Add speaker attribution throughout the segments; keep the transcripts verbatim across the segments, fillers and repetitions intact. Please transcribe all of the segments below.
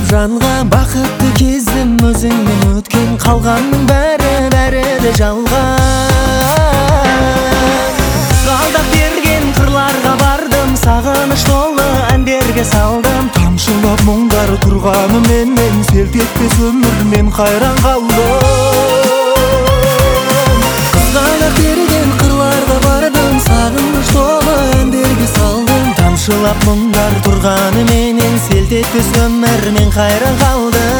Speaker 1: жанға бақытты кезім өзіңмен өткен, қалғанның бәрі бәрі де жалған. Қалдап берген қырларға бардым, сағыныш толы әндерге салдым. Тамшылап мұңдар тұрғанымен мен селт етпес өмірмен қайран қалдым. Қызғалдақ берген қырларға бардым, сағыныш толы әндерге салдым. Тамшылап мұңдар тұрғанымен селт етпес өмірмен қайран қалдым.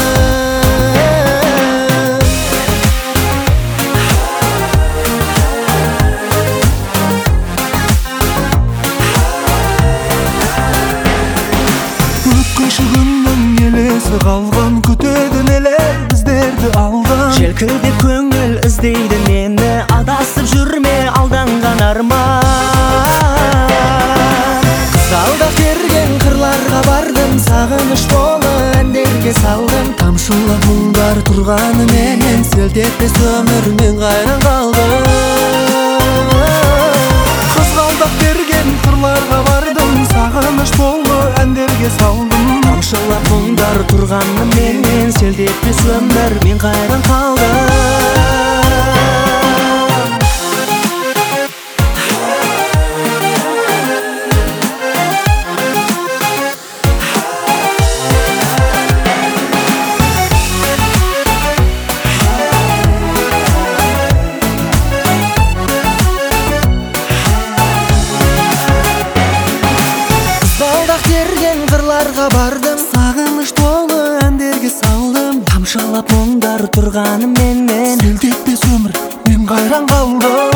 Speaker 1: Қалған күтеді нелер біздерді алдан. Желкілдеп көңіл іздейді мені, адасып жүрме алданған арман. Қызғалдақ берген қырларға бардым, сағыныш толы әндерге салдым. Тамшылап мұңдар тұрғанымен селт етпес өмірмен қайран қалдым. Қызғалдақ берген қырларға бардым, сағыныш толы әндерге салдым. Тамшылап мұңдар тұрғанымен селт етпес өмірмен қайран қалдым. Қырларға бардым, сағыныш толы әндерге салдым. Тамшылап мұңдар тұрғанымен мен селт етпес өмір мен қайран қалдым.